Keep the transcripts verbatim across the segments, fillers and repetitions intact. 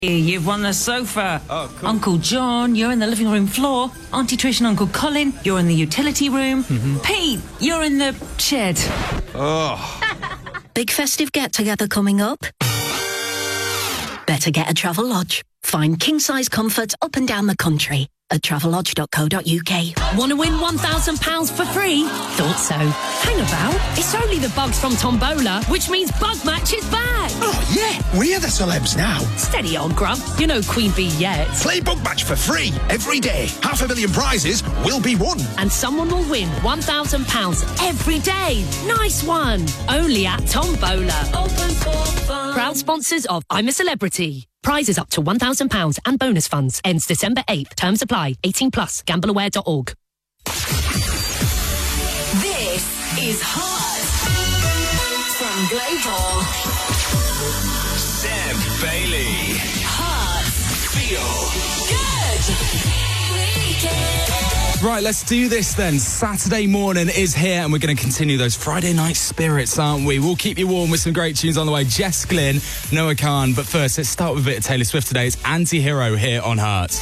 You've won the sofa. Oh, cool. Uncle John, you're in the living room floor. Auntie Trish and Uncle Colin, you're in the utility room. Mm-hmm. Pete, you're in the shed. Oh. Big festive get-together coming up? Better get a Travelodge. Find king-size comfort up and down the country at travelodge dot co dot uk. Want to win one thousand pounds for free? Thought so. Hang about. It's only the bugs from Tombola, which means Bug Match is back. Oh, yeah. We're the celebs now. Steady on, Grub. You know Queen Bee yet. Play Bug Match for free every day. Half a million prizes will be won. And someone will win one thousand pounds every day. Nice one. Only at Tombola. Open for fun. Proud sponsors of I'm a Celebrity. Prizes up to one thousand pounds and bonus funds. Ends December eighth. Terms apply. eighteen plus. gamble aware dot org. This is Hot from Global. Seb Bailey. Hot. Feel Good. Weekend. Right, let's do this then. Saturday morning is here and we're going to continue those Friday night spirits, aren't we? We'll keep you warm with some great tunes on the way. Jess Glynn, Noah Khan. But first, let's start with a bit of Taylor Swift today. It's Anti-Hero here on Heart.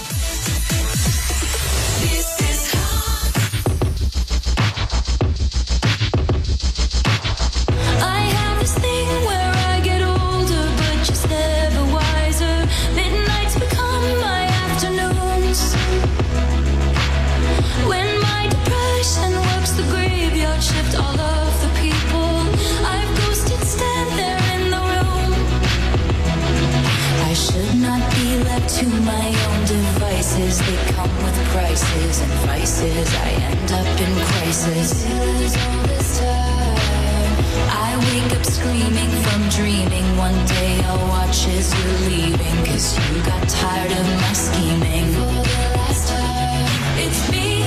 To my own devices, they come with prices and vices. I end up in crisis. All this time, I wake up screaming from dreaming. One day I'll watch as you're leaving, 'cause you got tired of my scheming. For the last time, it's me.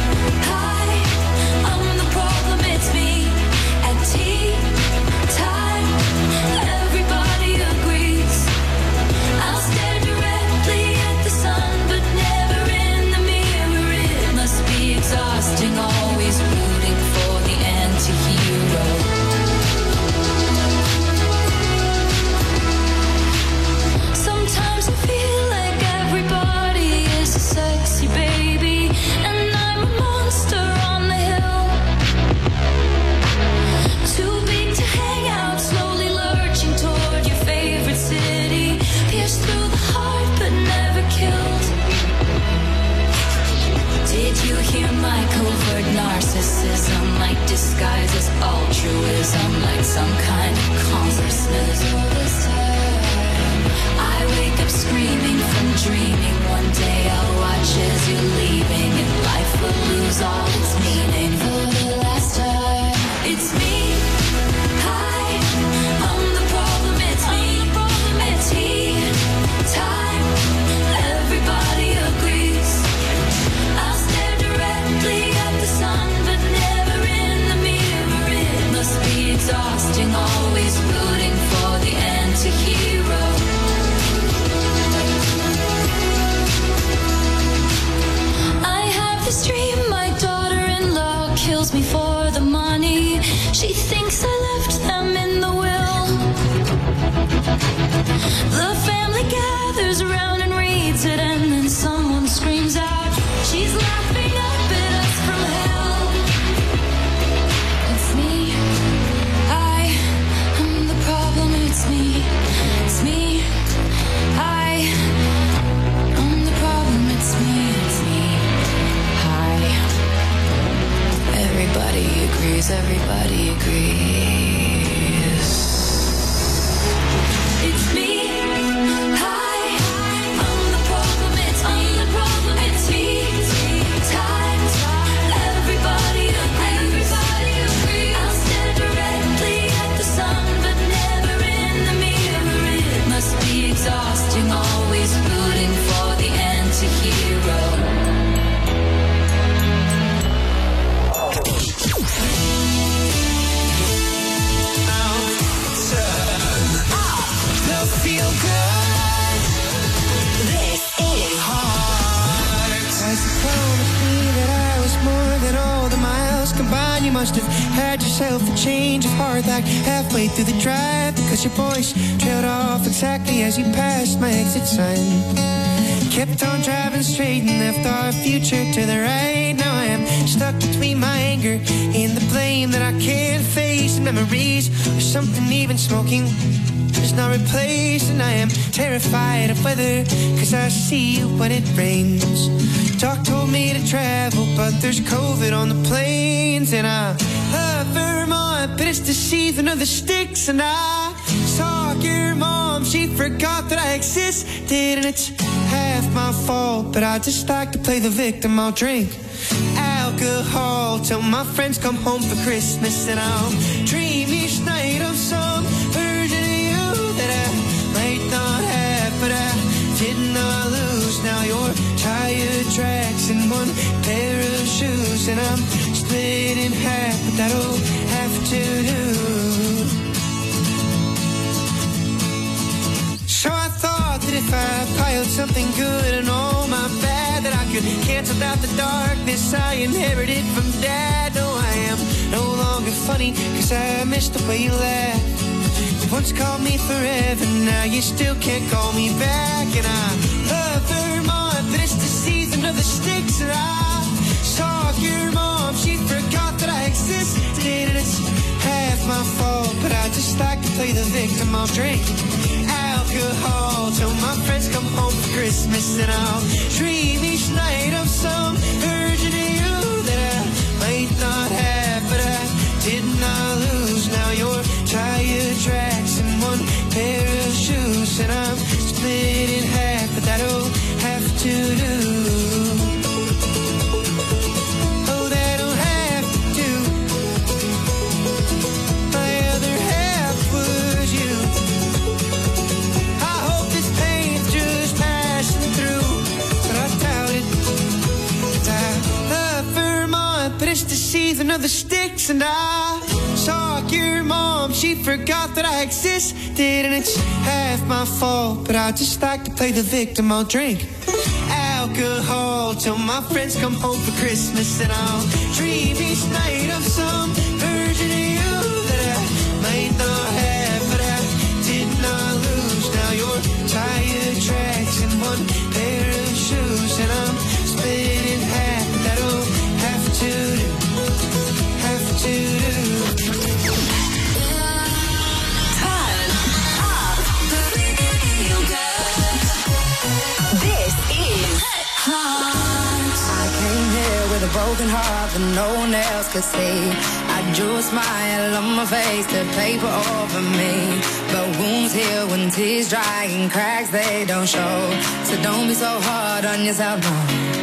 Hi, I'm the problem, it's me. At tea time, everybody agrees. I'll stare directly at the sun, but never in the mirror. It must be exhausting, always rooting for the anti-hero. Sometimes I feel like everybody is a sexy baby, and I'm a monster on the hill. Too big to hang out, slowly lurching toward your favorite city. Pierced through the heart, but never killed. Did you hear my covert narcissism? Like disguise as altruism, like some kind of consciousness. All this time, I wake up screaming from dreaming. One day I'll watch as you're leaving, and life will lose all its meaning. For the last time, it's me. Hi, I'm the problem, it's me. At tea time, everybody agrees. I'll stare directly at the sun, but never in the mirror. It must be exhausting, always rooting for the anti-hero. I have this dream, my daughter-in-law kills me for the money. She thinks I left them in the will. The family gathers around and reads it, and then someone screams out, she's laughing up at us from hell. It's me. I am the problem. It's me. It's me. I am the problem. It's me. It's me. Hi. Everybody agrees. Everybody agrees. It's me. Hi, I'm the problem. It's I'm the problem. It's me. Time, everybody agrees. Everybody agrees. I'll stare directly at the sun, but never in the mirror. It must be exhausting, always rooting for the anti-hero. had yourself a change of heart like halfway through the drive, because your voice trailed off exactly as you passed my exit sign. Kept on driving straight and left our future to the right. Now I am stuck between my anger and the blame that I can't face, and memories or something even smoking is not replaced. And I am terrified of weather, cause I see you when it rains. Doc told me to travel, but there's COVID on the planes. And I love Vermont, but it's the season of the sticks. And I saw your mom, she forgot that I existed. And it's half my fault, but I just like to play the victim. I'll drink alcohol till my friends come home for Christmas. And I'll dream each night of some version of you that I might not have, but I did not lose. Now you're tire tracks and one pair of shoes, and I'm split in half, but that'll have to do. So I thought that if I piled something good and all my bad, that I could cancel out the darkness I inherited from Dad. No, I am no longer funny, cause I missed the way you laughed. You once called me forever, now you still can't call me back. And I love Vermont, but it's the season of the sticks. And I saw your mom, she forgot that I existed. And it's half my fault, but I just like to play the victim. I'll drink alcohol till my friends come home for Christmas. And I'll dream each night of some version of you that I might not have, but I did not lose. Now you're tire tracks and one pair of shoes, and I'm split in half, but that'll have to do. Oh, that'll have to do. My other half was you. I hope this pain's just passing through, but I doubt it. I love Vermont, but it's the season of the sticks. And I saw your mom, she forgot that I existed. And it's half my fault, but I just like to play the victim. I'll drink alcohol till my friends come home for Christmas. And I'll dream each night of some version of you that I might not have, but I did not lose. Now you're tire tracks and one pair of shoes, and I'm split in half, but that'll have to do, have to do. With a broken heart that no one else could see, I drew a smile on my face to paper over me. But wounds heal when tears dry and cracks they don't show. So don't be so hard on yourself, no.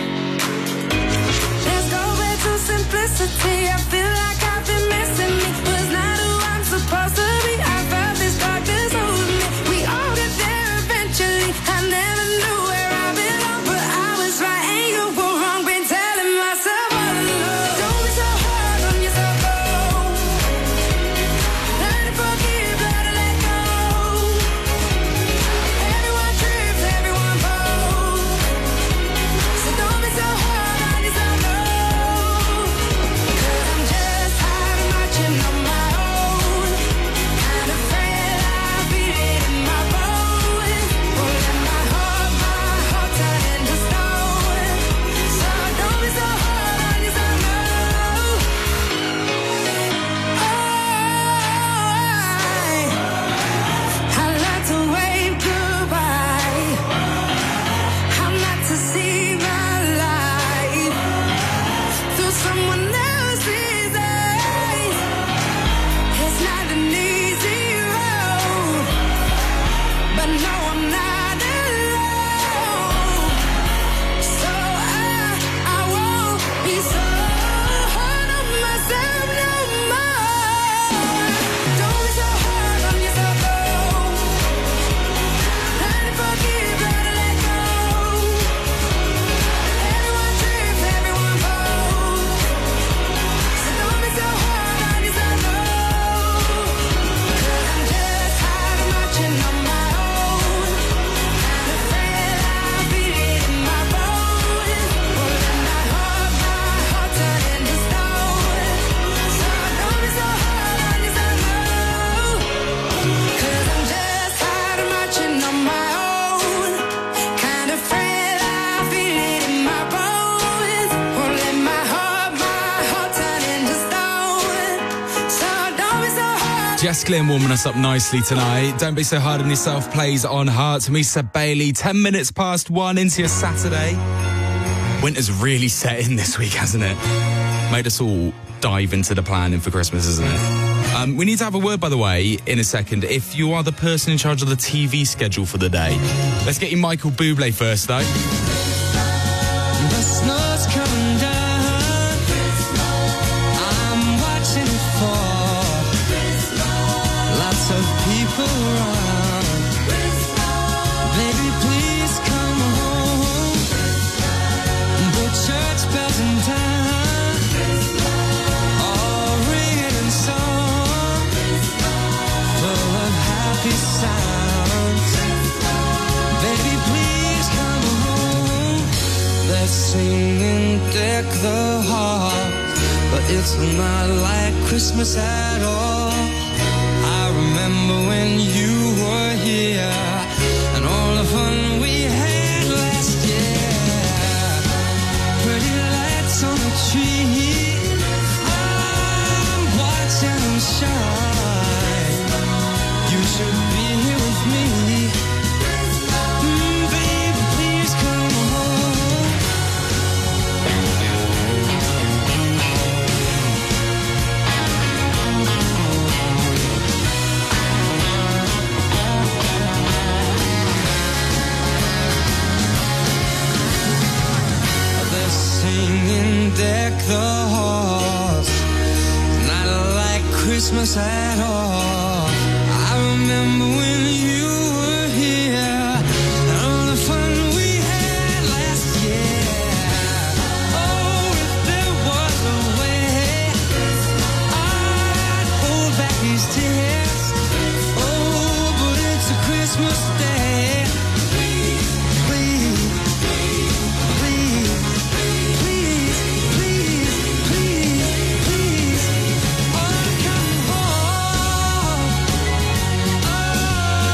Let's go back to simplicity. I feel like I've been missing me. Was not who I'm supposed to be. I felt this darkness over me. We all get there eventually. I never knew where I belong, but I was right and you were wrong. Been telling myself all along. Don't be so hard on yourself, oh. Learn to forgive, learn to let go. Everyone trips, everyone falls. So don't be so hard on yourself, no. 'Cause I'm just tired of marching on my own. Kind of Jess Glynn warming us up nicely tonight. Don't Be So Hard on Yourself plays on Heart. Misa Bailey, ten minutes past one into your Saturday. Winter's really set in this week, hasn't it? Made us all dive into the planning for Christmas, isn't it? Um, we need to have a word, by the way, in a second. If you are the person in charge of the T V schedule for the day. Let's get you Michael Bublé first, though. The snow's coming down. I'm watching it fall. Lots of people around. Baby, please come home. The church bells in town, all ringing in song, full of happy sounds. Baby, please come home. They're singing Deck the Halls, but it's not like Christmas at all. I remember when you were here and all the fun we had last year. Pretty lights on the tree, I'm watching them shine. You should be here with me. Mm, baby, please come home. They're singing Deck the Halls, not like Christmas at all. I remember when you were here and all the fun we had last year. Oh, if there was a way, I'd hold back these tears. Oh, but it's a Christmas day. Please, please, please, please, please, please, oh, come home. Oh,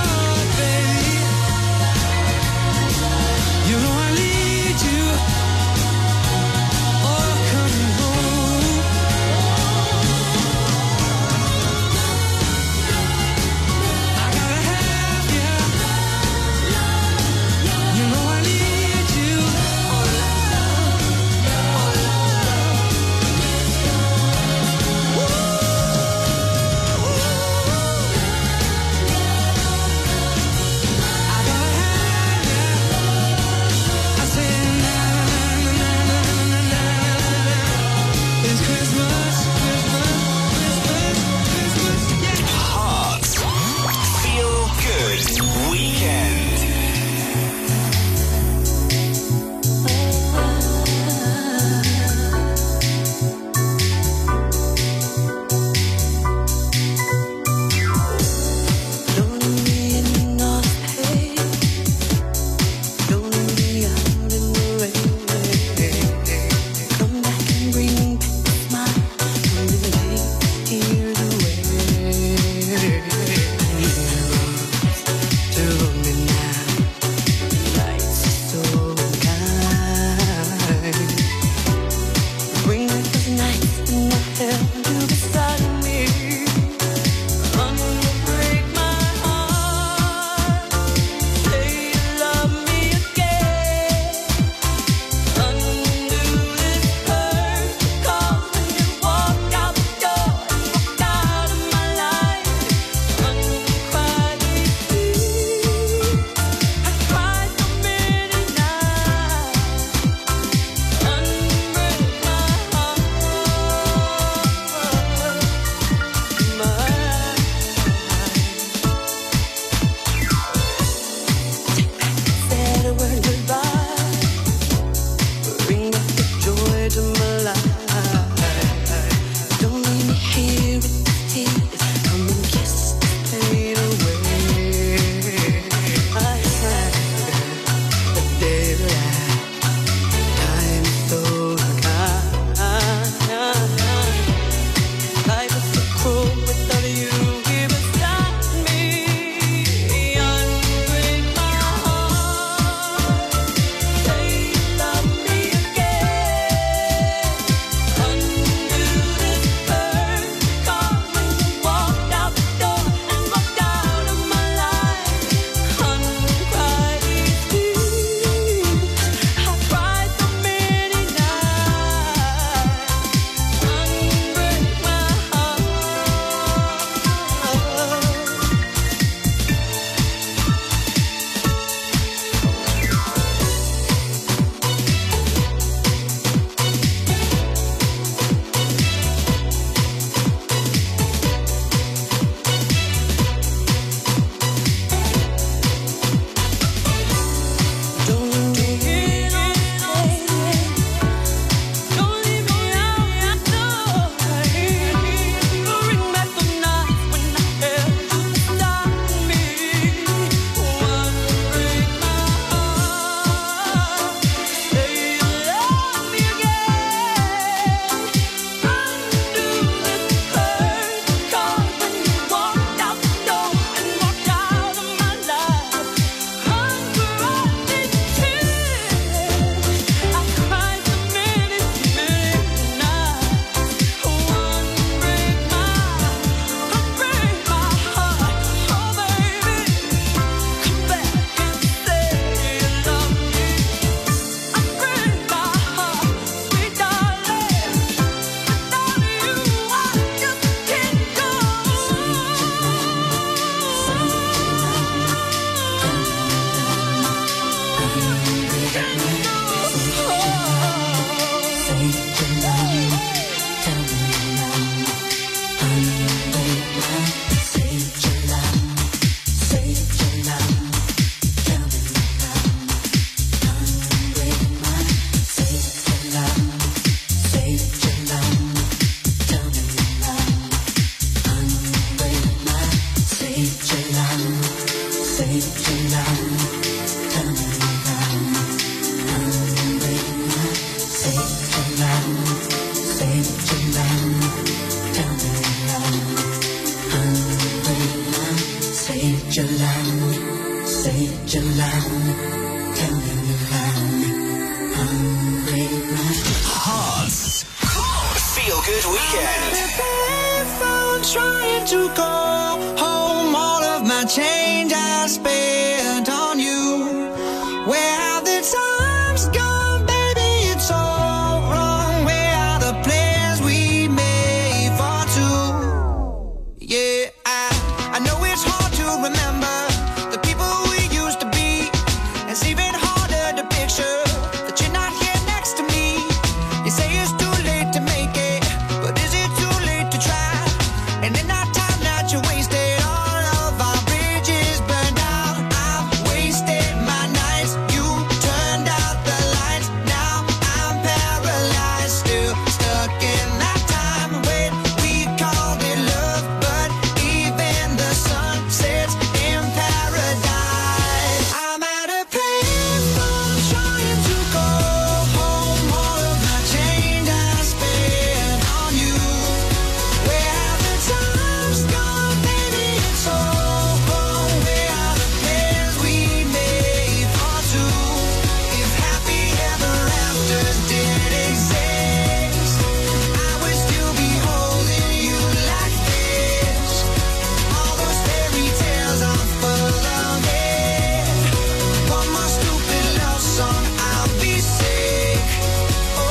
Hearts. Feel good weekend. Trying to go home, all of my change I spent on you. Where have the times gone, baby? It's all wrong. Where are the plans we made for two? Yeah, I, I know it's hard to remember the people we used to be. It's even harder to picture that you're not here next to me. You say it's too late to make it, but is it too late to try? And in that time that you wasted, all of our bridges burned out. I've wasted my nights, you turned out the lights. Now I'm paralyzed, still stuck in that time when we called it love. But even the sun sets in paradise. I'm at a payphone trying to go home. All of my change I spent on you. Where have the times gone, baby? It's all wrong. Where are the plans we made for two? If happy ever afters did exist, I would still be holding you like this. All those fairy tales are full of it. One more stupid love song, I'll be sick. Oh,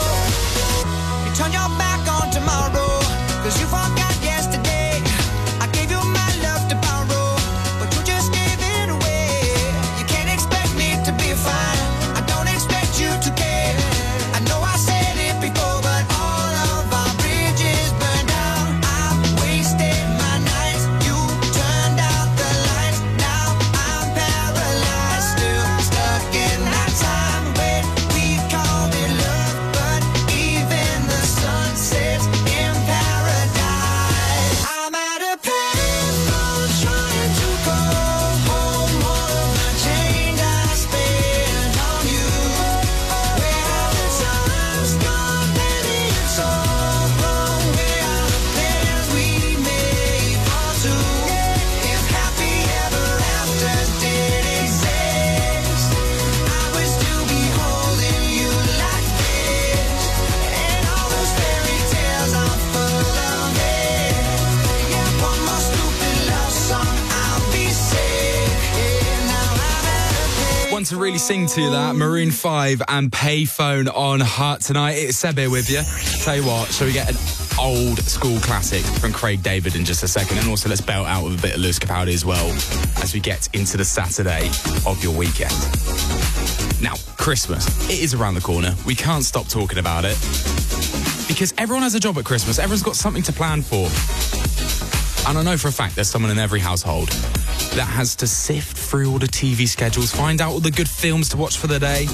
you turn your back on tomorrow, cause you forgot yesterday. I gave you my love to borrow, but you just gave it away. You can't expect me to be fine, I don't expect you to care. I know I said it before, but all of our bridges burned out. I've wasted my nights, you turned out the lights. Now I'm paralyzed, still stuck in that time when we called it love. But even the sun sets in paradise. I'm at a payphone trying to go home. All of my change I spent on you. Where are the times gone, baby? It's all wrong. Where are the plans we made for two? If happy ever afters did exist, I would still be holding you like this. And all those fairy tales are full of it. Yeah, one more stupid love song, I'll be sick. Yeah, now I'm at a pay. Want to really sing to that? Maroon five and Payphone on Heart tonight. It's Seb here with you. Tell you what, shall we get an old school classic from Craig David in just a second? And also let's belt out with a bit of Lewis Capaldi as well as we get into the Saturday of your weekend. Now, Christmas, it is around the corner. We can't stop talking about it because everyone has a job at Christmas. Everyone's got something to plan for. And I know for a fact there's someone in every household that has to sift through all the T V schedules, find out all the good films to watch for the day,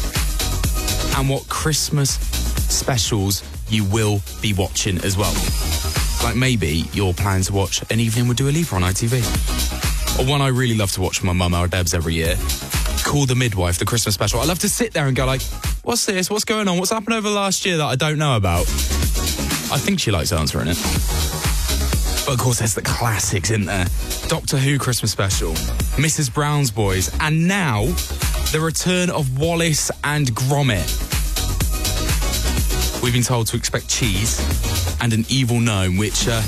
and what Christmas specials you will be watching as well. Like maybe you're planning to watch An Evening with Dua Lipa on I T V. Or one I really love to watch with my mum or Debs every year, Call the Midwife, the Christmas special. I love to sit there and go like, what's this? What's going on? What's happened over last year that I don't know about? I think she likes answering it. But of course, there's the classics, isn't there? Doctor Who Christmas special, Missus Brown's Boys, and now the return of Wallace and Gromit. We've been told to expect cheese and an evil gnome, which, uh,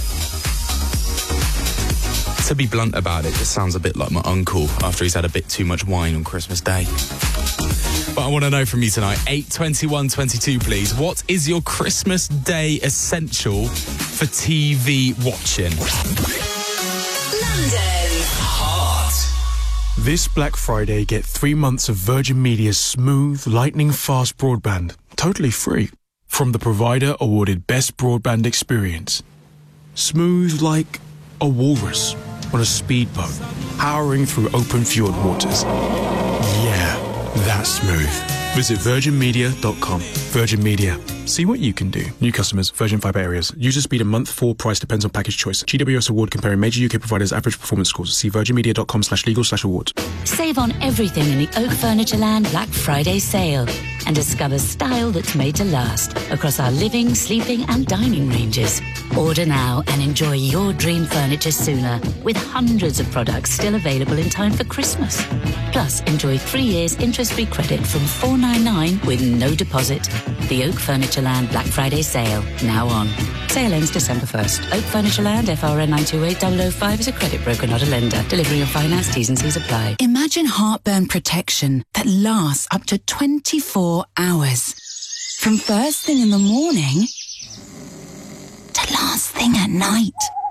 to be blunt about it, just sounds a bit like my uncle after he's had a bit too much wine on Christmas Day. But I want to know from you tonight, eight twenty-one twenty-two, please. What is your Christmas Day essential for T V watching? London. Heart. This Black Friday, get three months of Virgin Media's smooth, lightning-fast broadband, totally free, from the provider awarded Best Broadband Experience. Smooth like a walrus on a speedboat, powering through open fjord waters. Yeah, that's smooth. Visit virgin media dot com. Virgin Media. See what you can do. New customers, Virgin Fibre areas. User speed a month, full price depends on package choice. G W S award comparing major U K providers' average performance scores. See virgin media dot com slash legal slash awards. Save on everything in the Oak Furnitureland Black Friday sale and discover style that's made to last across our living, sleeping and dining ranges. Order now and enjoy your dream furniture sooner with hundreds of products still available in time for Christmas. Plus, enjoy three years interest-free credit from four ninety-nine with no deposit. The Oak Furnitureland Black Friday sale, now on. Sale ends December first. Oak Furnitureland, F R N nine two eight zero zero five is a credit broker, not a lender. Delivery and finance, T's and C's apply. Imagine heartburn protection that lasts up to twenty-four hours. From first thing in the morning to last thing at night.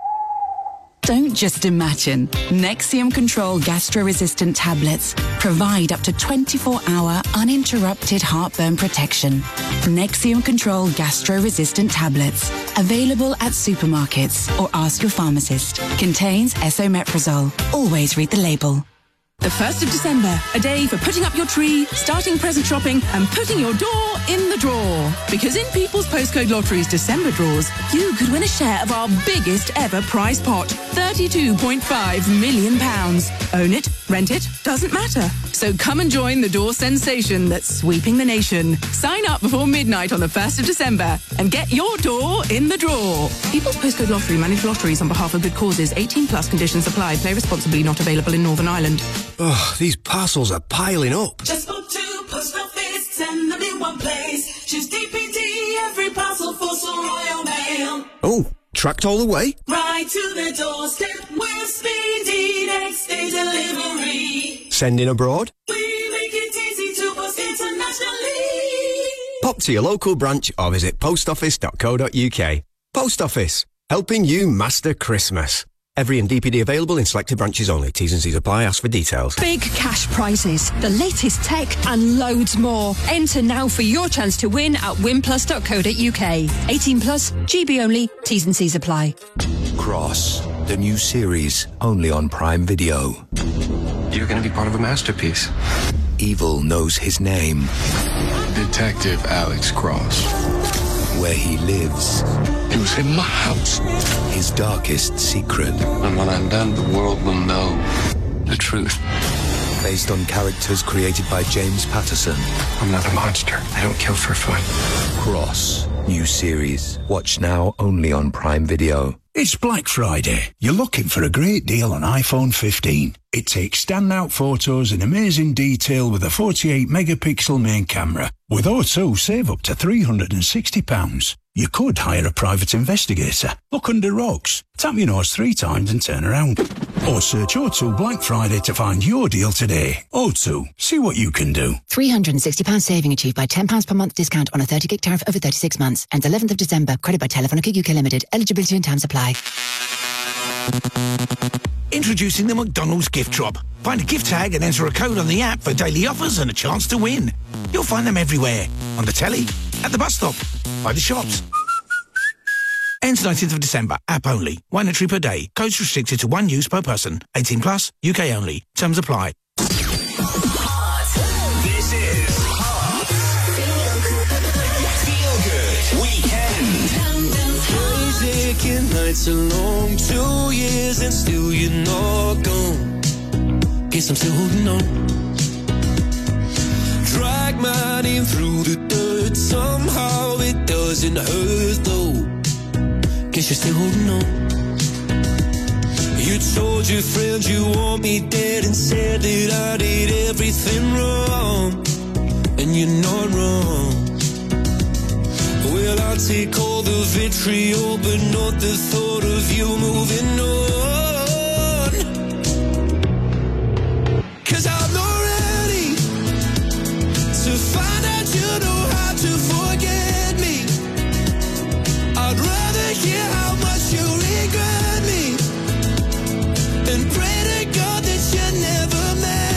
Don't just imagine. Nexium Control Gastro-Resistant Tablets provide up to twenty-four hour uninterrupted heartburn protection. Nexium Control Gastro-Resistant Tablets. Available at supermarkets or ask your pharmacist. Contains esomeprazole. Always read the label. The first of December, a day for putting up your tree, starting present shopping and putting your door in the drawer. Because in People's Postcode Lottery's December draws, you could win a share of our biggest ever prize pot, thirty-two point five million pounds. Own it, rent it, doesn't matter. So come and join the door sensation that's sweeping the nation. Sign up before midnight on the first of December and get your door in the drawer. People's Postcode Lottery manage lotteries on behalf of good causes. eighteen plus conditions apply. Play responsibly. Not available in Northern Ireland. Oh, these parcels are piling up. Just go to Post Office, send them in one place. Choose D P D, every parcel for some Royal Mail. Oh, tracked all the way? Right to their doorstep with speedy next day delivery. Sending abroad? We make it easy to post internationally. Pop to your local branch or visit post office dot co dot U K. Post Office, helping you master Christmas. Every and D P D available in selected branches only. T's and C's apply. Ask for details. Big cash prizes, the latest tech and loads more. Enter now for your chance to win at win plus dot co dot U K. eighteen plus, G B only, T's and C's apply. Cross, the new series, only on Prime Video. You're going to be part of a masterpiece. Evil knows his name. Detective Alex Cross. Where he lives. He was in my house. His darkest secret. And when I'm done, the world will know the truth. Based on characters created by James Patterson. I'm not a monster. I don't kill for fun. Cross, new series. Watch now only on Prime Video. It's Black Friday. You're looking for a great deal on iPhone fifteen. It takes standout photos in amazing detail with a forty-eight megapixel main camera. With O two, save up to three hundred sixty pounds. You could hire a private investigator. Look under rocks. Tap your nose three times and turn around. Or search O two Black Friday to find your deal today. O two, see what you can do. three hundred sixty pounds saving achieved by ten pounds per month discount on a thirty gig tariff over thirty-six months. Ends eleventh of December. Credit by Telefonica U K Limited. Eligibility and terms apply. Introducing the McDonald's Gift Drop. Find a gift tag and enter a code on the app for daily offers and a chance to win. You'll find them everywhere. On the telly, at the bus stop, by the shops. Ends nineteenth of December. App only. One entry per day. Codes restricted to one use per person. eighteen plus, U K only. Terms apply. This is Hot. Feel Good Weekend. Taking nights along, two years and still you're not gone. Guess I'm still holding on. Drag my name through the dirt, somehow it doesn't hurt though. Guess you're still holding on. You told your friends you want me dead and said that I did everything wrong. And you're not wrong. Well, I'll take all the vitriol, but not the thought of you moving on. Cause I'm not ready to find out you know how to forget me. I'd rather hear how much you regret me and pray to God that you never met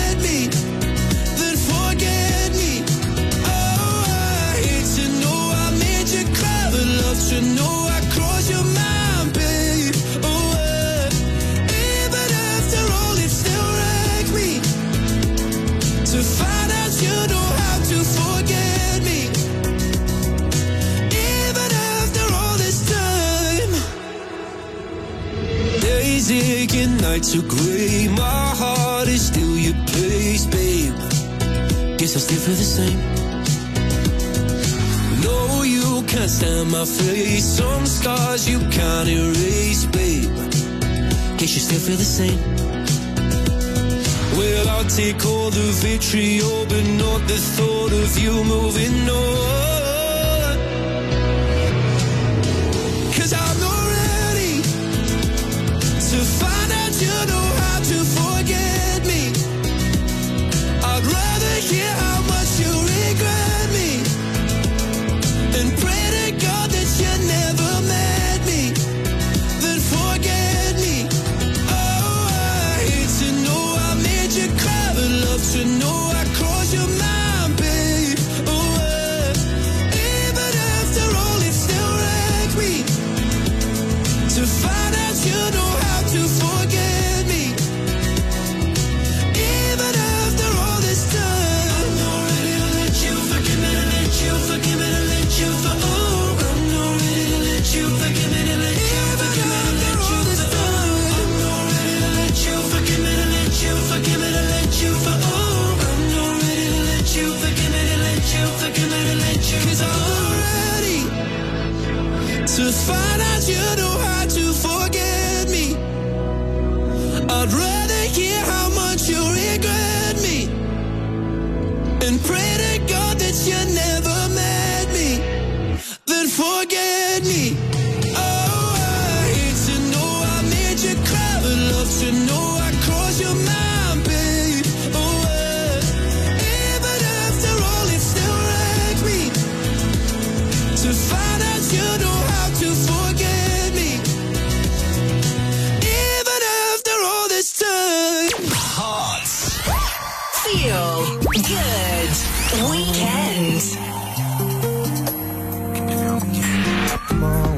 nights are grey, my heart is still your place, babe. Guess I still feel the same. No, you can't stand my face. Some scars you can't erase, babe. Guess you still feel the same. Well, I'll take all the vitriol, but not the thought of you moving on. 'Cause I'm not ready to find out you know how to forget me. I'd rather hear how much you regret me and pray to God that you never met me, then forget me. Oh, I hate to know I made you cry, but love to know I crossed your mind, babe. Oh, uh, even after all, it still wrecks me to find out you know how to forget me. Even after all this time, I'm not ready to let you forgive me, to let you forgive me, to let you for oh, I'm not ready to let you forgive me, to let you forgive me, to let you for oh, I'm not ready to let you forgive me, to let you forgive me, to let you for oh, I'm not ready to let you forgive me, to let you forgive me, to let you 'cause I'm not ready to find out you know how to forget me. I'd rather hear how much you regret me and pray to God that you never met me, then forget me. Oh, I hate to know I made you cry, but love to know I crossed your mind, babe. Oh, uh, even after all, it still wrecks me to find out you know how to forget me. Even after all this time. Hot. Feel good. Weekend. Come on,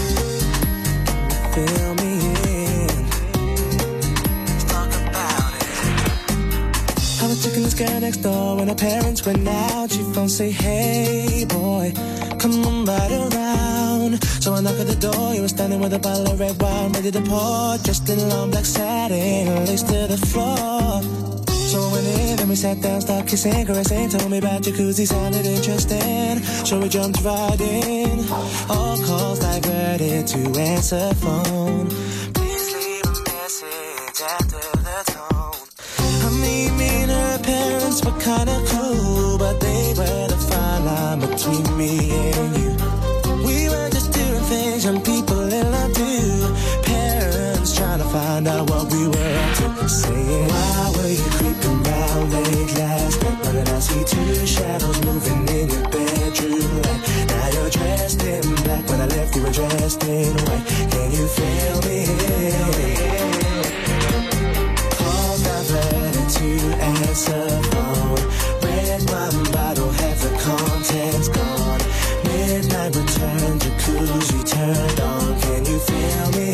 fill me in. Let's talk about it. I was checking this girl next door when her parents went out. She phone say, hey boy, come on right around. So I knock at the door, you were standing with a bottle of red wine ready to pour, dressed in long black satin, laced to the floor. So I went in and we sat down, started kissing, caressing, told me about jacuzzi, sounded interesting. So we jumped right in, all calls diverted to answer phone. Please leave a message after the tone. I mean, me and her parents were kinda cool, but they were the fine line between me and you. We were just doing things young people in love do. Parents trying to find out what we were up to. Saying, why were you creeping round late last night? But then I see two shadows moving in your bedroom light. Now you're dressed in black, when I left you were dressed in white. Can you feel me? Calls diverted to answer phone. Red wine bottle, half the contents gone. Midnight return, jacuzzi turned on. Can you feel me?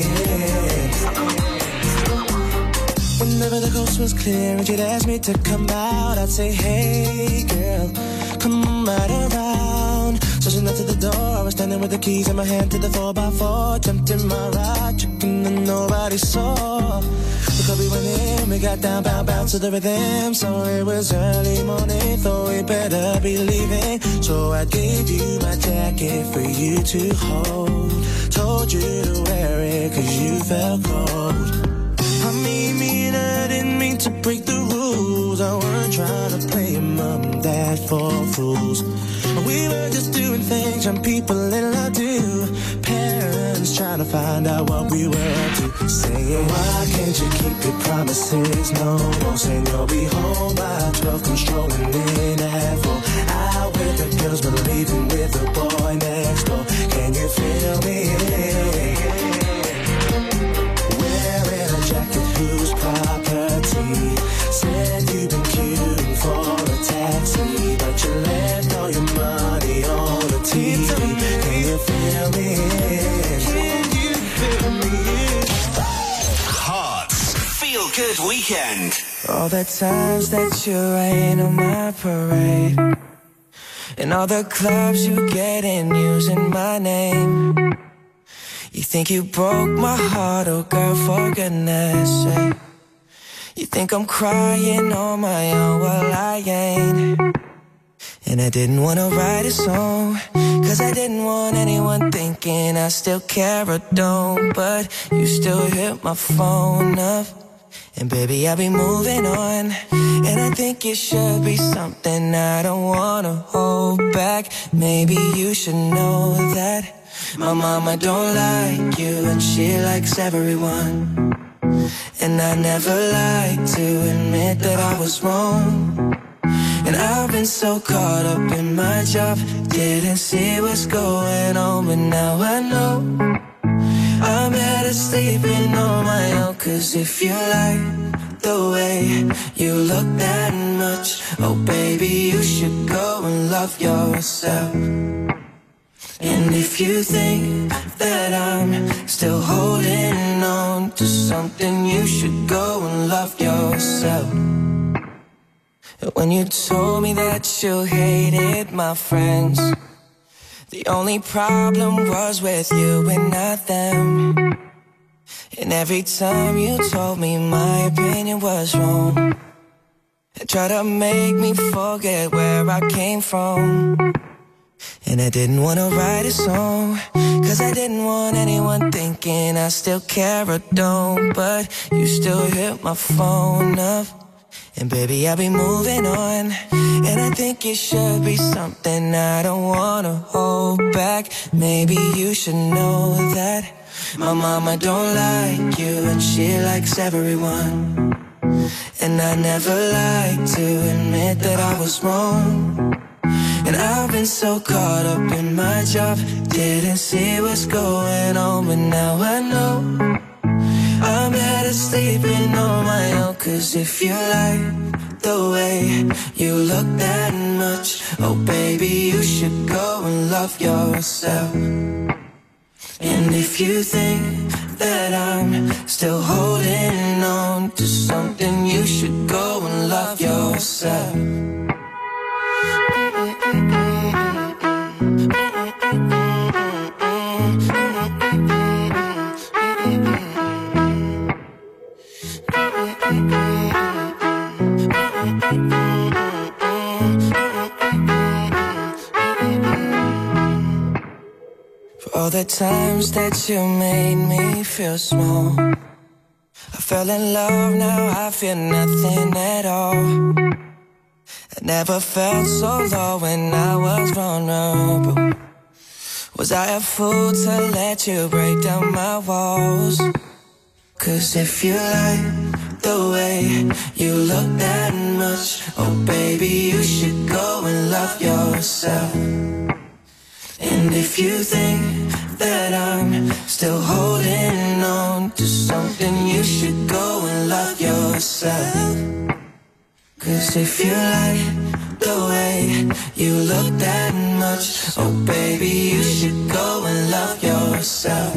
Whenever the coast was clear and she'd ask me to come out, I'd say, hey girl, come right around. So she knocked at the door, I was standing with the keys in my hand to the four by four. Jumped in my ride, checking that nobody saw. The club we went in, we got down, bound, bound to the rhythm. So it was early morning, thought we better be leaving. So I gave you my jacket for you to hold. Told you to wear it cause you felt cold. I mean, me and I didn't mean to break the rules. I weren't trying to play mom and dad for fools. We were just doing things young people in love do. Parents trying to find out what we were up to. Saying, why can't you keep your promises? No more saying you'll be home by twelve, come strolling in at four. Out with the girls but leaving with the boy next door. Can you feel me? Whose property? Said you've been queuing for a taxi, but you left all your money on the T V. Can you feel me? Can you feel me? Hot. Feel good weekend. All the times that you rain on my parade, and all the clubs you get in using my name. You think you broke my heart, oh girl, for goodness sake. You think I'm crying on my own, well I ain't. And I didn't wanna write a song, cause I didn't want anyone thinking I still care or don't. But you still hit my phone up, and baby I'll be moving on. And I think it should be something I don't wanna hold back. Maybe you should know that my mama don't like you, and she likes everyone. And I never like to admit that I was wrong. And I've been so caught up in my job, didn't see what's going on. But now I know I'm better sleeping on my own. Cause if you like the way you look that much, oh baby, you should go and love yourself. And if you think that I'm still holding on to something, you should go and love yourself. When you told me that you hated my friends, the only problem was with you and not them. And every time you told me my opinion was wrong, and tried to make me forget where I came from. And I didn't wanna write a song, cause I didn't want anyone thinking I still care or don't. But you still hit my phone up, and baby I'll be moving on. And I think it should be something I don't wanna hold back. Maybe you should know that my mama don't like you, and she likes everyone. And I never like to admit that I was wrong. And I've been so caught up in my job, didn't see what's going on. But now I know I'm better sleeping on my own. Cause if you like the way you look that much, oh baby, you should go and love yourself. And if you think that I'm still holding on to something, you should go and love yourself. For all the times that you made me feel small, I fell in love, now I feel nothing at all. I never felt so low when I was vulnerable. Was I a fool to let you break down my walls? Cause if you like the way you look that much, oh baby, you should go and love yourself. And if you think that I'm still holding on to something, you should go and love yourself. Cause if you like the way you look that much, oh baby, you should go and love yourself.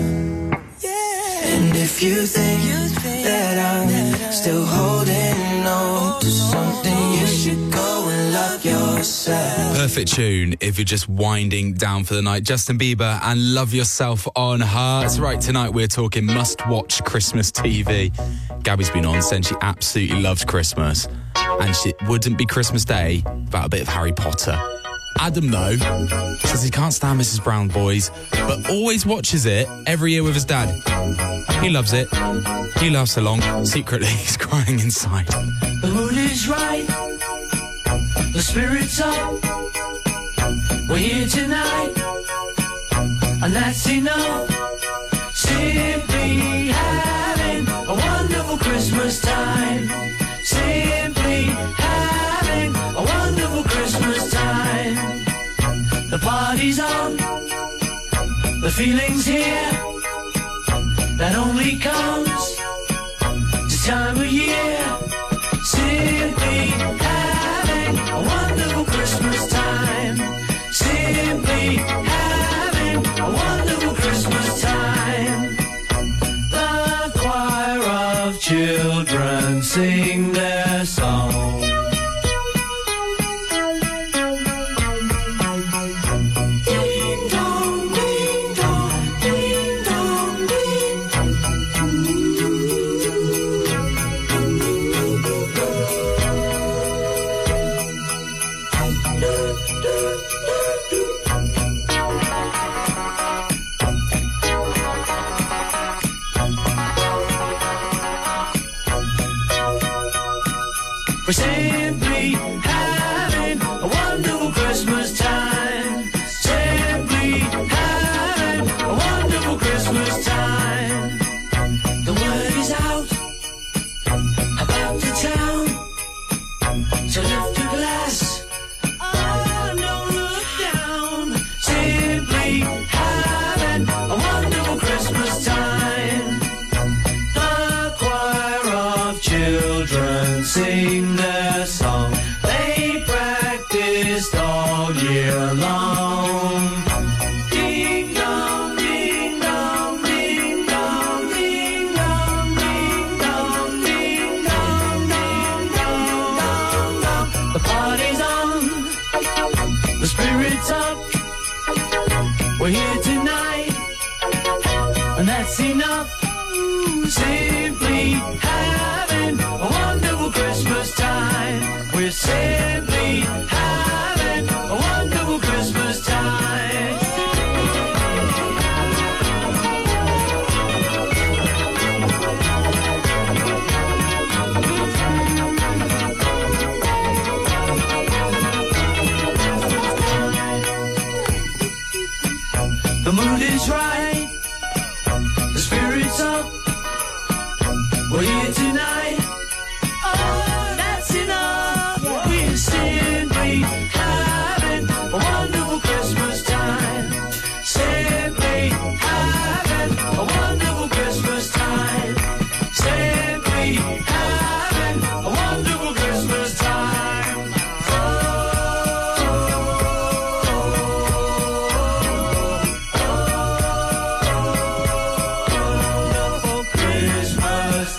And if you think that I'm still holding on to something, you should go and love yourself. Perfect tune if you're just winding down for the night. Justin Bieber and Love Yourself on Hearts. Right, tonight we're talking must-watch Christmas T V. Gabby's been on saying she absolutely loves Christmas, and she wouldn't be Christmas Day without a bit of Harry Potter. Adam, though, says he can't stand Missus Brown Boys, but always watches it every year with his dad. He loves it. He laughs along. Secretly, he's crying inside. The mood is right. The spirit's up. We're here tonight, and that's enough. Simply having a wonderful Christmas time. Simply having a wonderful Christmas time. The party's on, the feeling's here, that only comes this time of year. Simply having a wonderful Christmas time. Simply having a wonderful Christmas time. The choir of children sing their song. Ding dong, ding dong, ding dong, We're simply having a wonderful Christmas time. Simply having a wonderful Christmas time. The word is out about the town, so lift your glass. Oh, don't look down. Simply having a wonderful Christmas time. The choir of children sing their song. They practiced all year long. Ding dong, ding dong, ding dong, ding dong, ding dong, ding dong, ding dong, dong, dong. The party's on, the spirit's up. We're here tonight, and that's enough. Simply having a wonderful Christmas time. We're simply having a wonderful Christmas time. The mood is right, the spirit's up. We're here tonight. Oh, that's enough. We're simply having a wonderful Christmas time. Simply having a wonderful Christmas time. Simply having a wonderful Christmas time. Wonderful Christmas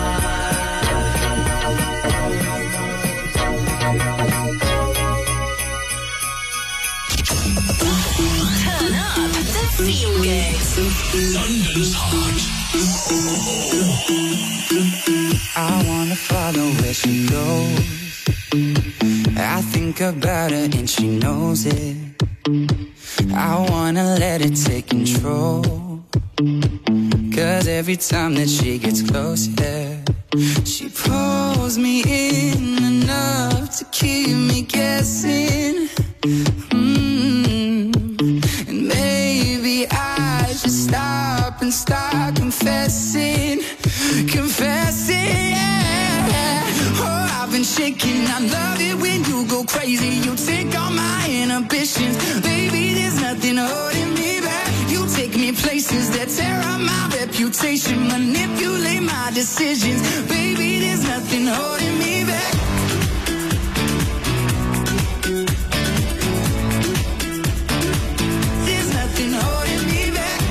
Turn up the feel good. London's Hot. I wanna follow where she goes. I think about her and she knows it. I wanna let it take control. Cause every time that she gets close, yeah, she pulls me in enough to keep me guessing. Mm. And maybe I should stop and start confessing. Confessing, yeah. Oh, I've been shaking. I love it when you go crazy. You take all my inhibitions. Baby, there's nothing holding me back. You take me places that tear up my reputation. Manipulate my decisions. Baby, there's nothing holding me back. There's nothing holding me back.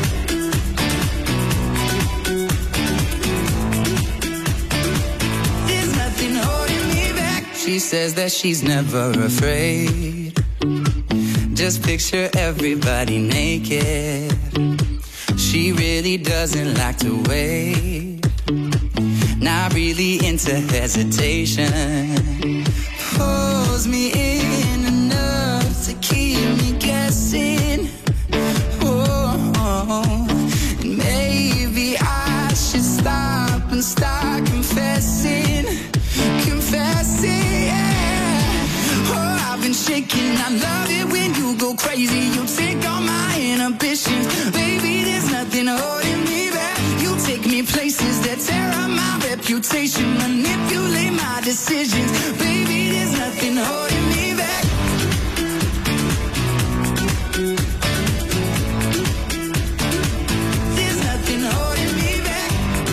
There's nothing holding me back. She says that she's never afraid. Just picture everybody naked. She really doesn't like to wait. Not really into hesitation. Pulls me in enough to keep me guessing. Oh, oh. And maybe I should stop and start confessing. Confessing, yeah. Oh, I've been shaking. I love it when you go crazy. You take all my inhibitions. Baby, there's nothing holding me back. You take me places that tear up my reputation. Manipulate my decisions. Baby, there's nothing holding me back. There's nothing holding me back.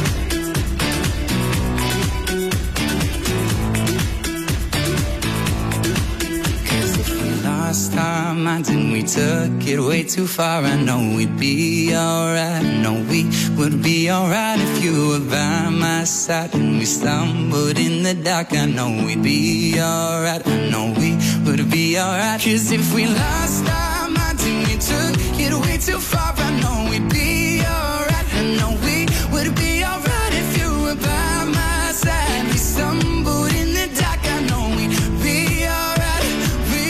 Cause if we lost our minds and we took it way too far, I know we'd be alright. I know we would be alright if you were by my side. And we stumbled in the dark, I know we'd be alright. I know we would be alright. Cause if we lost our minds and we took it way too far, I know we'd be alright. I know we would be alright if you were by my side. We stumbled in the dark, I know we'd be alright. Be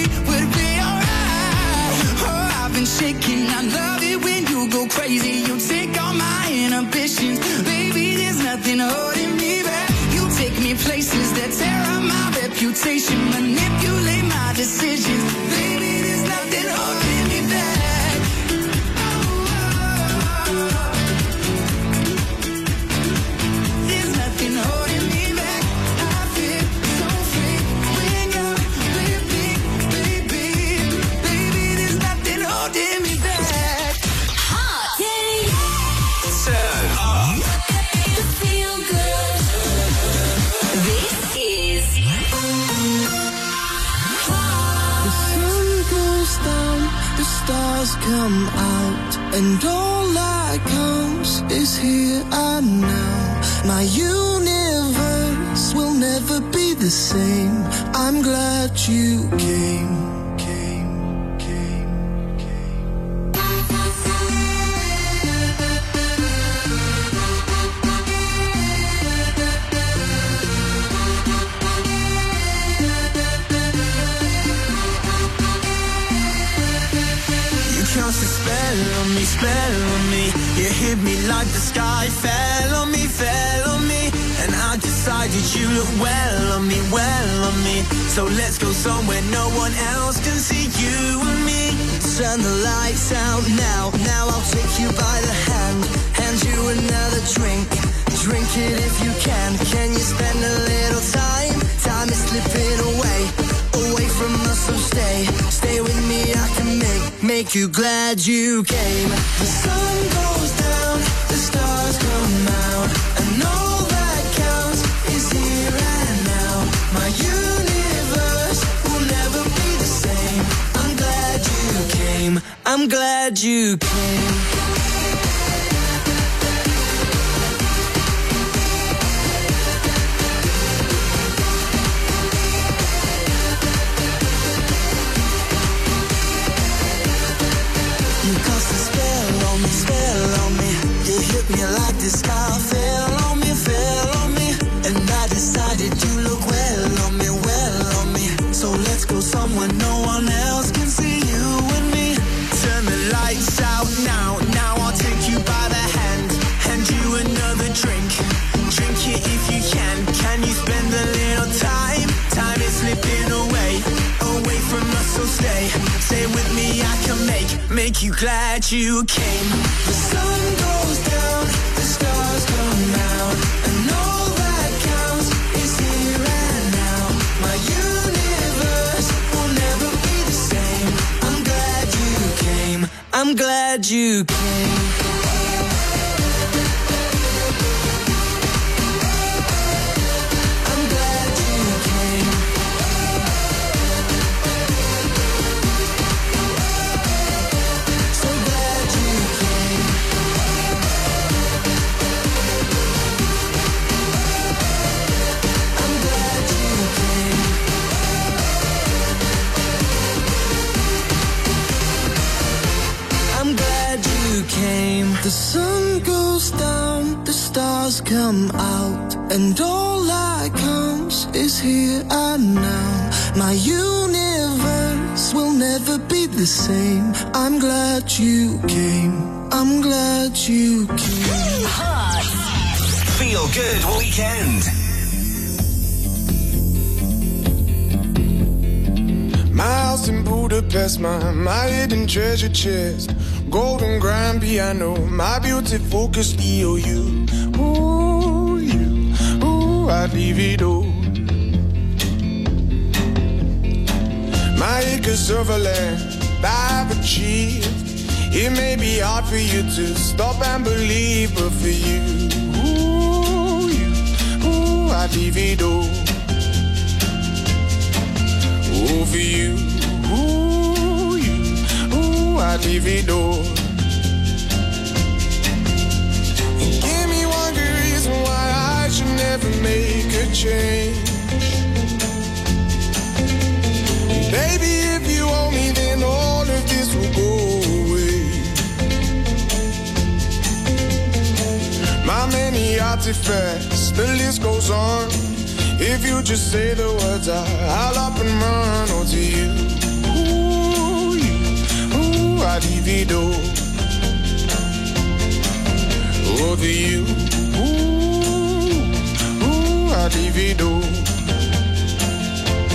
reputation, manipulate my decisions. Baby, there's nothing holding me back. There's nothing holding me back. I feel so free when you're with me, baby. Baby, there's nothing holding me back. Hot. Turn up. The feel good. This is The sun goes down, the stars come out, and all that counts is here and now. My universe will never be the same. I'm glad you came. Cast a spell on me, spell on me. You hit me like the sky fell on me, fell on me. And I decided you look well on me, well on me. So let's go somewhere no one else can see you and me. Turn the lights out now, now I'll take you by the hand. Hand you another drink, drink it if you can. Can you spend a little time? Time is slipping away, away from us, so stay. Stay with me, I can make, make you glad you came. The sun goes down, the stars come out, and all that counts is here and now. My universe will never be the same. I'm glad you came, I'm glad you came. Spell on me, you hit me like the sky fell on me, fell on me. And I decided you look well on me, well on me. So let's go somewhere no one else can see you and me. Turn the lights out now, now I'll take you by the hand. Hand you another drink, drink it if you can. Can you spend a little time? Time is slipping away, away from us, so stay. Stay with me, I can make, make you glad you came. The sun goes down, the stars come out, and all that counts is here and now. My universe will never be the same. I'm glad you came, I'm glad you came. The sun goes down, the stars come out, and all that counts is here and now. My universe will never be the same. I'm glad you came, I'm glad you came. Hot. Feel good weekend. My house in Budapest, my, my hidden treasure chest. Golden grand piano, my beauty focused E O U. Ooh, you, ooh, I'd leave it all. My acres of a land I've achieved. It may be hard for you to stop and believe, but for you, ooh, you, ooh, I'd leave it all. Ooh, for you, ooh, you, ooh, I'd leave it all. And give me one good reason why I should never make a change. Baby, if you owe me, then all of this will go away. My many artifacts, the list goes on. If you just say the words, I, I'll up and run. Oh, to you, ooh, you, ooh, I'd leave it all. Oh, to you, ooh, ooh, I'd leave it all.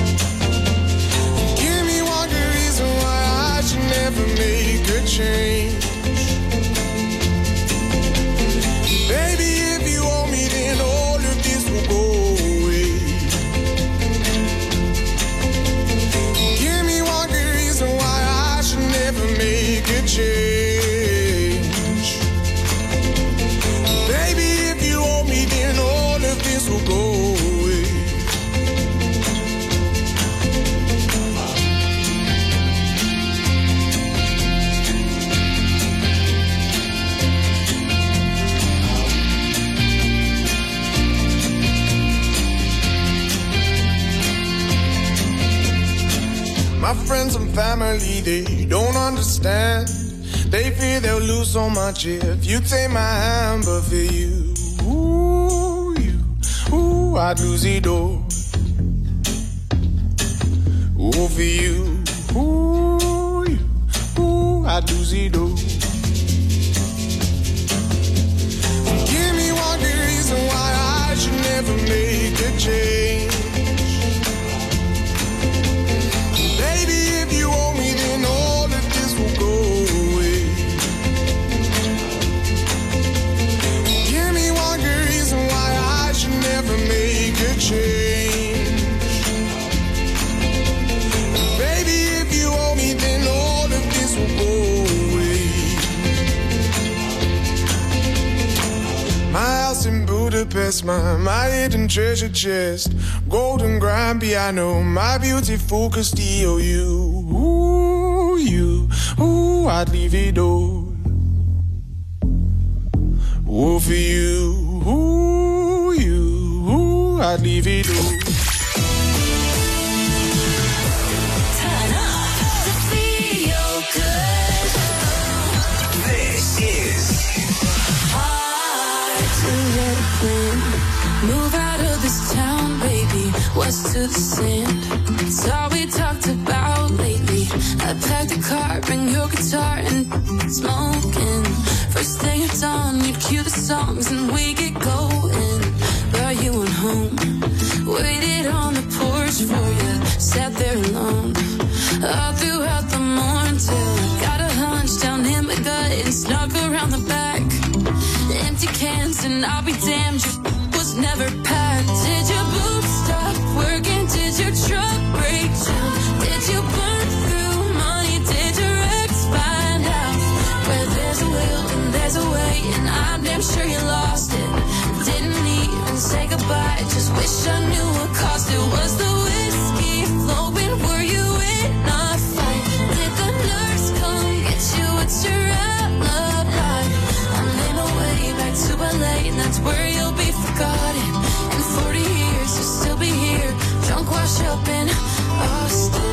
change. Baby, if you owe me, then all of this will go away. Give me one good reason why I should never make a change. Baby, if you owe me, then all of this will go away. My friends and family, they don't understand. They fear they'll lose so much if you take my hand. But for you, ooh, you, ooh, I'd lose it all. Ooh, for you, ooh, you, ooh, I'd lose it all. Give me one good reason why I should never make a change. Baby, if you owe me, then all of this will go away. Give me one good reason why I should never make a change. Baby, if you owe me, then all of this will go away. My house in Budapest, my, my hidden treasure chest, golden grand piano, my beautiful Castillo. You, ooh, you, ooh, I'd leave it all. Ooh, for you, ooh, you, ooh, I'd leave it all. Turn up to feel good. This is Hard to let it win. Move out of this town, baby. West to the sand. It's all we talked about lately. I packed a car, bring your guitar and smoking. First thing at dawn, you'd cue the songs and we get going. Brought you on home, waited on the porch for you. Sat there alone, all throughout the morning till I got a hunch down in my gut and snuck around the back. Empty cans and I'll be damned, your was never packed. Did your boots stop working? Did your truck break down? Did you burn through money? Did your ex find out? Where there's a will and there's a way, and I'm damn sure you lost it. Didn't even say goodbye, just wish I knew what cost it. Was the whiskey flowing? Were you in a fight? Did the nurse come get you? What's your alibi? I'm in my way back to L A, and that's where you'll be forgotten. In forty years, you'll still be here, drunk, wash up in Austin.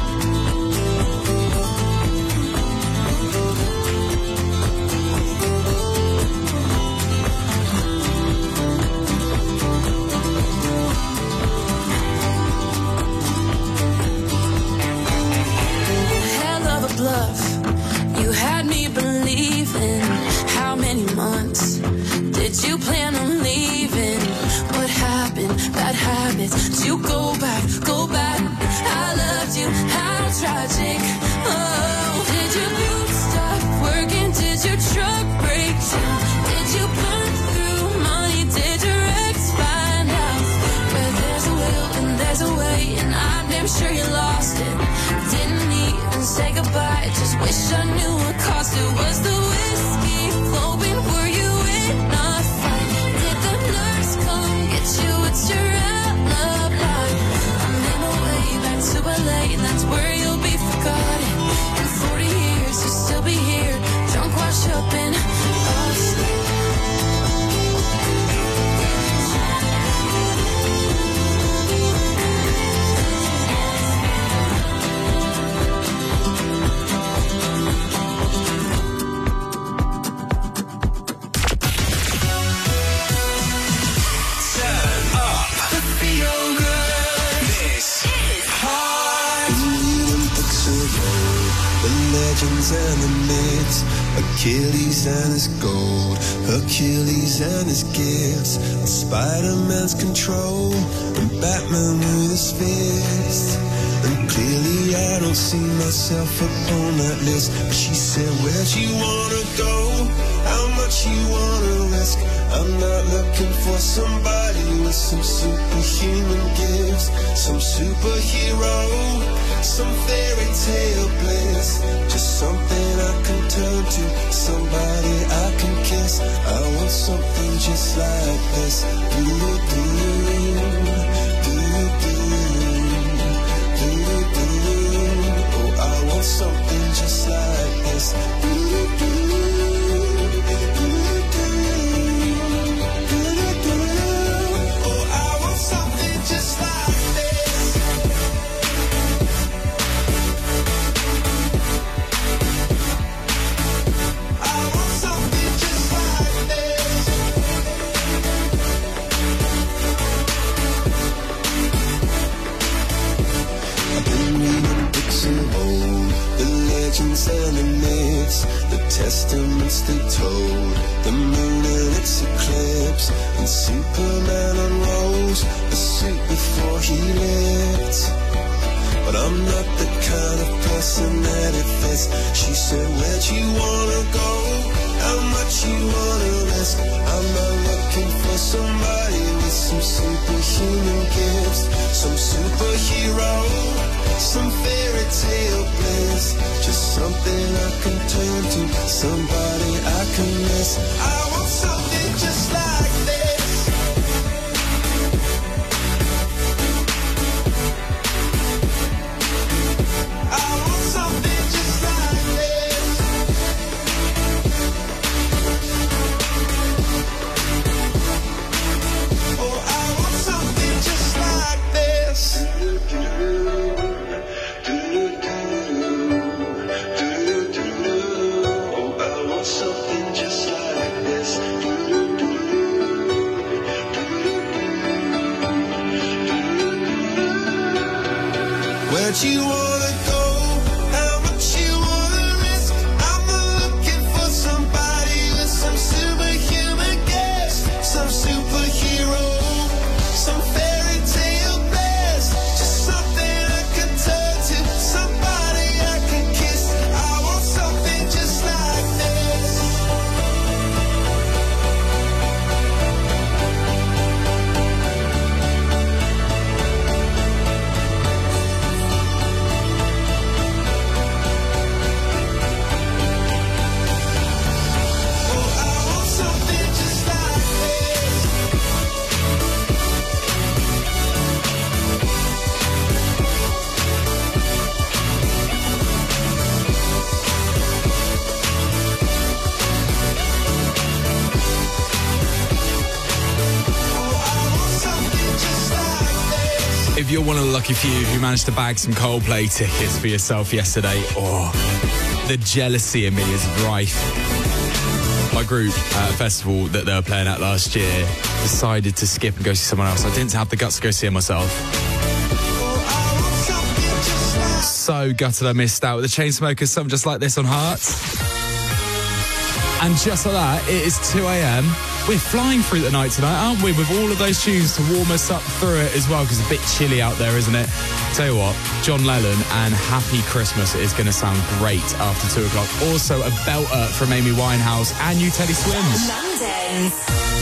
Hell of a bluff, you had me believing. How many months did you plan on leaving? What happened? Bad habits. Did you go back? Go back. I loved you. How tragic. Oh, did your boots stop working? Did your truck break down? Did you burn through money? Did your ex find out? Where there's a will and there's a way, and I'm damn sure you lost it. Didn't even say goodbye, just wish I knew what cost it. Was the whiskey flowing? Were you in a fight? Did the nurse come get you? It's your alibi. I'm in my way back to L A, and that's where you'll be forgotten. In forty years, you'll still be here, drunk, wash up in Austin. Feel good. This is Hard. In the Olympics of old, the legends and the myths, Achilles and his gold, Hercules and his gifts, and Spider-Man's control, and Batman with his fist. And clearly I don't see myself upon that list. But she said, where'd you wanna go? How much you wanna risk? I'm not looking for somebody with some superhuman gifts, some superhero, some fairy tale bliss, just something I can turn to, somebody I can kiss. I want something just like this. Do do do do do do do. Oh, I want something just like this. Do do do. And the myths, the testaments they told, the moon and its eclipse, and Superman unrolls a suit before he lived. But I'm not the kind of person that it fits. She said, where'd you wanna go? How much you wanna risk? I'm not looking for somebody with some superhuman gifts, some superhero, some fairy tale bliss, just something I can turn to, somebody I can miss. I want something just like this. I want something just like this. Oh, I want something just like this. Where'd you wanna go? How much you wanna risk? I'm not looking for somebody with some superhuman gifts, some superhero, some fairy tale bliss, just something I can turn to, somebody I can kiss. I want something just like this. If you're one of the lucky few who managed to bag some Coldplay tickets for yourself yesterday, oh, the jealousy in me is rife. My group at a festival that they were playing at last year decided to skip and go see someone else. I didn't have the guts to go see it myself. So gutted I missed out with the Chainsmokers, something just like this on Hearts. And just like that, it is two a.m. We're flying through the night tonight, aren't we? With all of those tunes to warm us up through it as well, because it's a bit chilly out there, isn't it? Tell you what, John Lennon and Happy Christmas is going to sound great after two o'clock. Also, a belter from Amy Winehouse and you, Teddy Swims. London's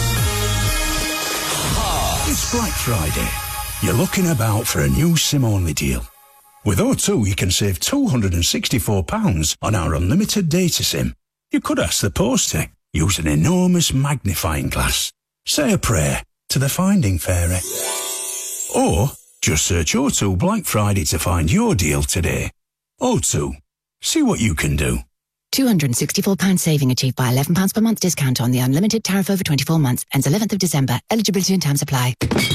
It's Black Friday. You're looking about for a new SIM-only deal. With O two, you can save two hundred sixty-four pounds on our unlimited data SIM. You could ask the post to use an enormous magnifying glass. Say a prayer to the Finding Fairy. Or just search O two Black Friday to find your deal today. O two. See what you can do. two hundred sixty-four pounds saving achieved by eleven pounds per month discount on the unlimited tariff over twenty-four months. Ends eleventh of December. Eligibility and terms apply.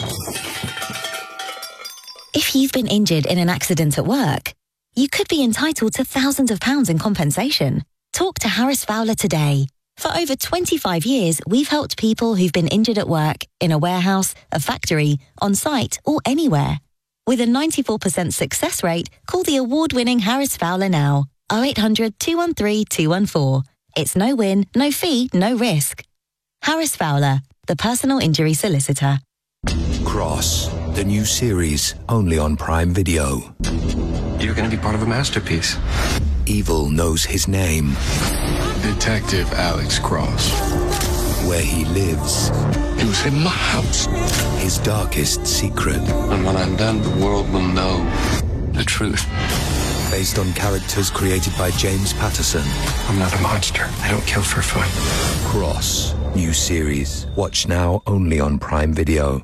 If you've been injured in an accident at work, you could be entitled to thousands of pounds in compensation. Talk to Harris Fowler today. For over twenty-five years, we've helped people who've been injured at work, in a warehouse, a factory, on site, or anywhere. With a ninety-four percent success rate, call the award-winning Harris Fowler now. oh eight hundred, two one three, two one four. It's no win, no fee, no risk. Harris Fowler, the personal injury solicitor. Cross, the new series, only on Prime Video. You're going to be part of a masterpiece. Evil knows his name. Detective Alex Cross. Where he lives. He was in my house. His darkest secret. And when I'm done, the world will know the truth. Based on characters created by James Patterson. I'm not a monster. I don't kill for fun. Cross, new series. Watch now only on Prime Video.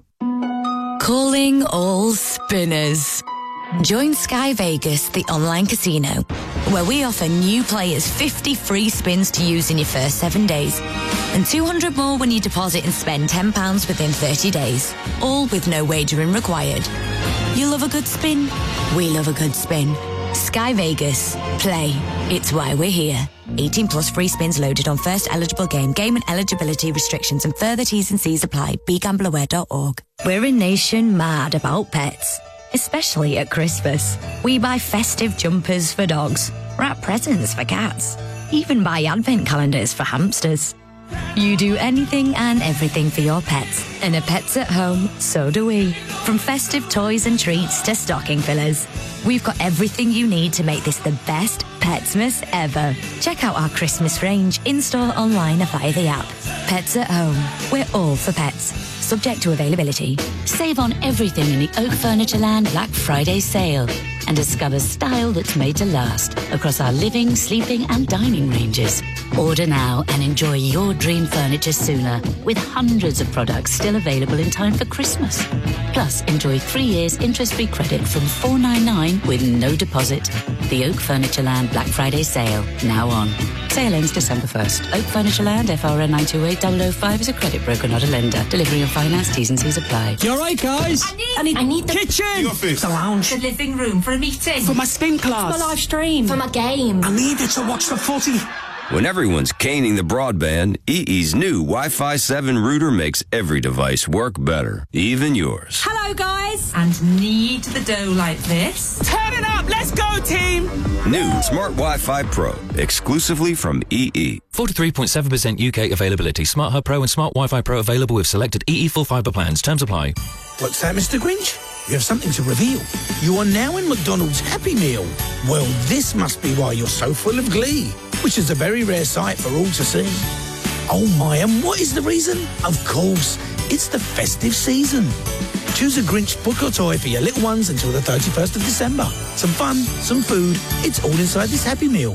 Calling all spinners. Join Sky Vegas, the online casino, where we offer new players fifty free spins to use in your first seven days and two hundred more when you deposit and spend ten pounds within thirty days, all with no wagering required. You love a good spin? We love a good spin. Sky Vegas. Play. It's why we're here. eighteen plus free spins loaded on first eligible game. Game and eligibility restrictions and further T's and C's apply. be gamble aware dot org. We're a nation mad about pets. Especially at Christmas. We buy festive jumpers for dogs, wrap presents for cats, even buy advent calendars for hamsters. You do anything and everything for your pets, and a pet's at home, so do we. From festive toys and treats to stocking fillers, we've got everything you need to make this the best Petsmas ever. Check out our Christmas range in-store, online, or via the app. Pets at home. We're all for pets. Subject to availability. Save on everything in the Oak Furnitureland Black Friday sale and discover style that's made to last across our living, sleeping and dining ranges. Order now and enjoy your dream furniture sooner with hundreds of products still available in time for Christmas. Plus, enjoy three years interest-free credit from four ninety-nine with no deposit. The Oak Furnitureland Black Friday sale, now on. Sale ends December first. Oak Furnitureland, F R N nine two eight zero zero five is a credit broker, not a lender. Delivery and finance, T's and C's apply. You alright, guys? I need, I need, I need the kitchen, the office, the lounge, the living room for a meeting, for my spin class, for my live stream, for my game. I need it to watch the footy. When everyone's caning the broadband, E E's new Wi-Fi seven router makes every device work better, even yours. Hello, guys. And knead the dough like this. Turn it up. Let's go, team. New Smart Wi-Fi Pro, exclusively from E E. forty-three point seven percent U K availability. Smart Hub Pro and Smart Wi-Fi Pro available with selected E E full fibre plans. Terms apply. What's that, Mister Grinch? You have something to reveal. You are now in McDonald's Happy Meal. Well, this must be why you're so full of glee, which is a very rare sight for all to see. Oh my, and what is the reason? Of course, it's the festive season. Choose a Grinch book or toy for your little ones until the thirty-first of December. Some fun, some food, it's all inside this Happy Meal.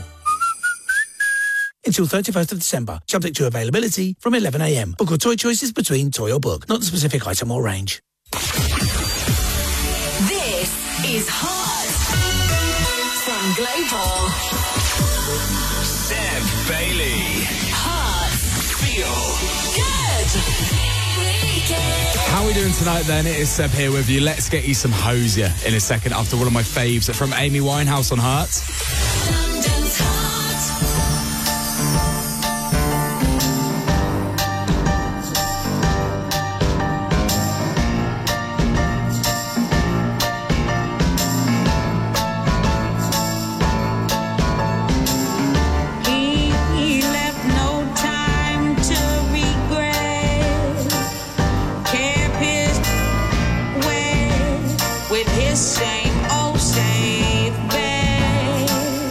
Until thirty-first of December, subject to availability from eleven a m. Book or toy choices between toy or book, not the specific item or range. This is Hot from Global. Seb Bailey. Hot. Feel good. How are we doing tonight then? It is Seb here with you. Let's get you some Hosier in a second after one of my faves from Amy Winehouse on Heart. London's Hot. Same old safe bed.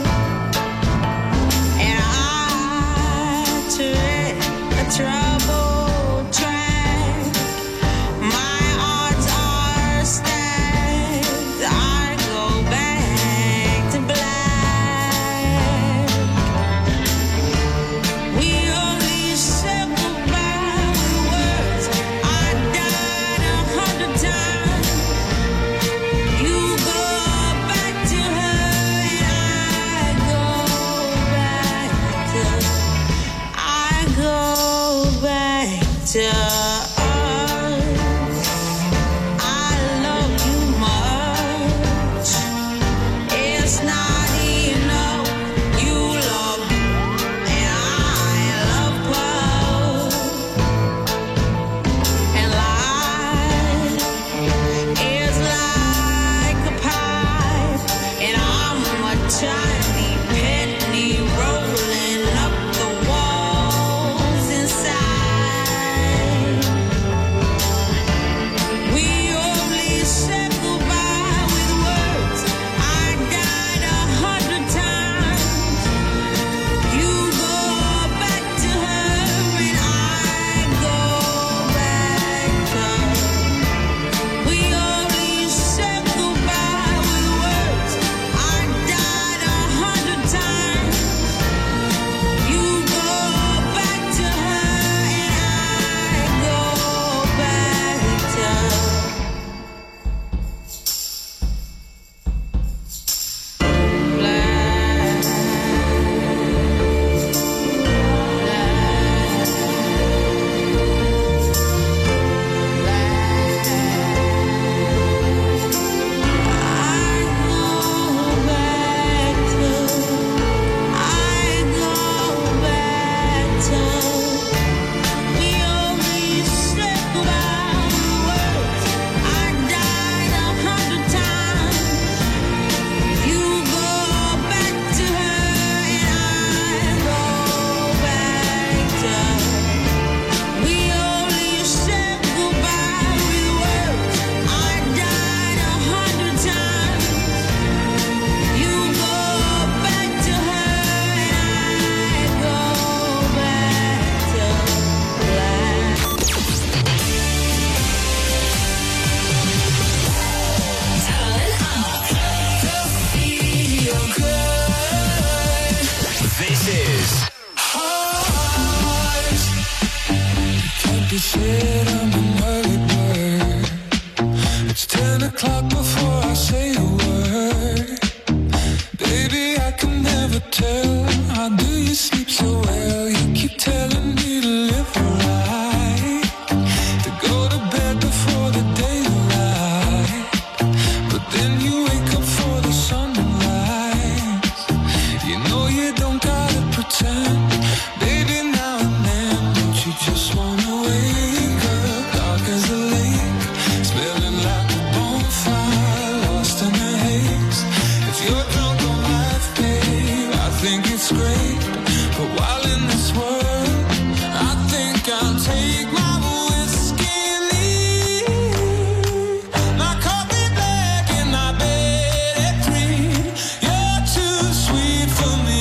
never tell. How do you sleep so well? You keep telling me to live right, to go to bed before the daylight, but then you wake up for the sunrise. You know you don't gotta pretend, baby, now and then. Don't you just wanna wake up dark as a lake, smelling like a bonfire, lost in the haze. If you're drunk on life, babe, I think it's great, but while in this world, I think I'll take my whiskey and leave. My coffee black and my bed at three. You're too sweet for me.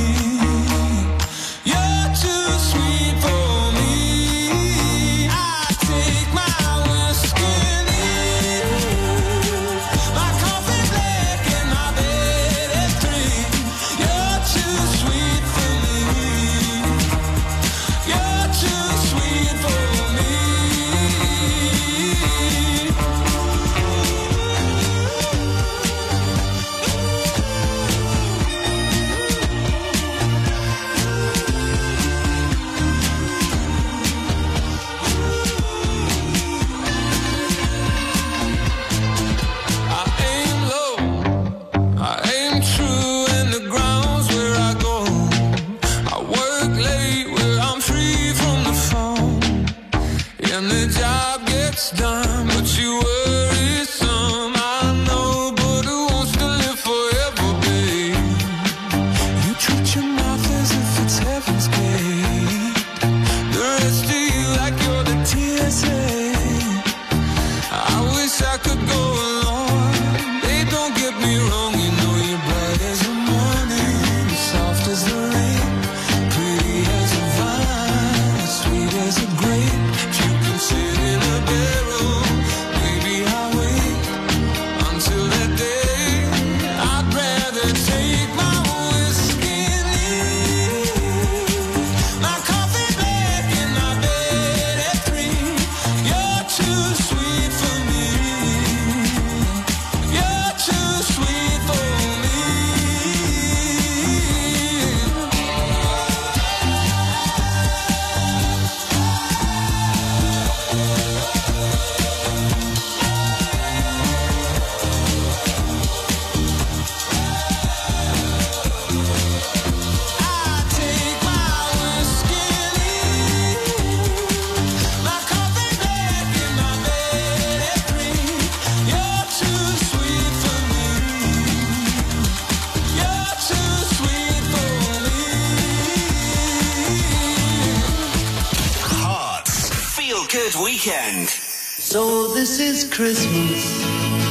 You're too sweet for me. I take my whiskey and leave. My coffee black and my bed at three. You're too sweet for me. You're too sweet for me. I aim low, I aim true, and the ground's where I go. I work late where I'm free from the phone, and the job gets done, but you worry some. I know, but who wants to live forever, babe? You treat your mouth as if it's heaven's gate. The rest of you like you're the T S A. I wish I could go along. They don't get me wrong, you know you're bright as the morning, soft as the rain, pretty as a vine, sweet as a grape. If you can sit in a barrel, maybe I'll wait until that day. I'd rather take my whiskey and leave. My coffee black and my bed at three. You're too sweet for me. You're too sweet for me. I take my whiskey and leave. My coffee black and my bed at three. You're too sweet for me. You're too sweet for me. Hearts Feel Good Weekend. So this is Christmas.